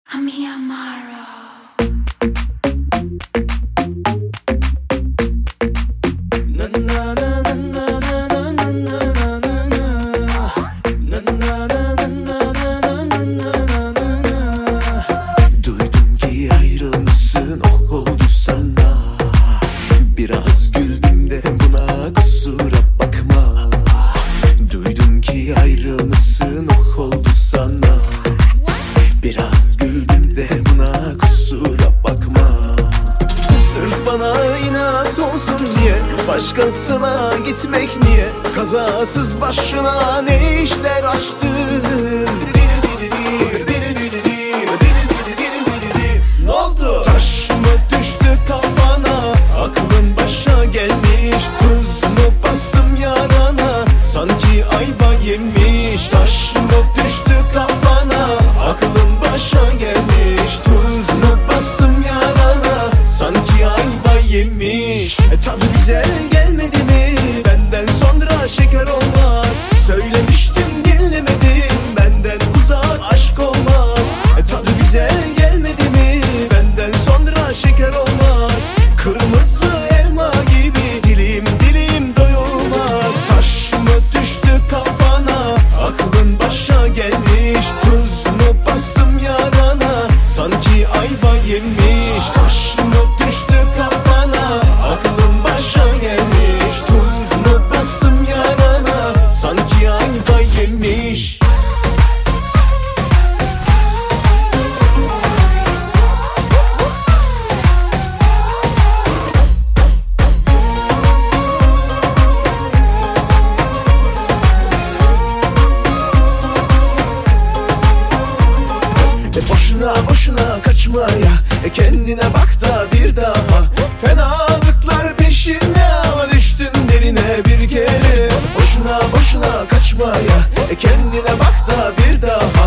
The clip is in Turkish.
Mi amaro. Duydum ki ayrılmışsın, oh oldu sana. Biraz güldüm de buna kusura bakma. Duydum ki ayrılmışsın, oh oldu sana. Biraz güldüm de buna kusura bakma. Sırf bana inat olsun diye başkasına gitmek niye? Kazasız başına ne işler açtın? Ne oldu? Taş mı düştü kafana? Aklın başa gelmiş. Tuz mu bastım yarana? Sanki ayva yemiş. Taş mı düştü kafana? Aklın başa gelmiş. Tuz mu bastım yarana? Sanki ayva yemiş. Tadı güzel gelmedi mi? Benden sonra şeker olmaz. Söylemiştim dinlemedin. Benden uzak aşk olmaz. Tadı güzel gelmedi mi? Benden sonra şeker olmaz. Kırmızı elma gibi dilim dilim doyulmaz. Taş mı düştü kafana? Aklın başa gelmiş. Tuz mu bastım yarana? Sanki ayva yemiş. Taş mı düştü kafana? Aklın başa gelmiş. Tuz mu bastım yarana? Sanki ayva yemiş. Boşuna boşuna kaçmaya, kendine bak da bir daha. Fenalıklar peşinde ama düştün derine bir kere. Boşuna boşuna kaçmaya, kendine bak da bir daha.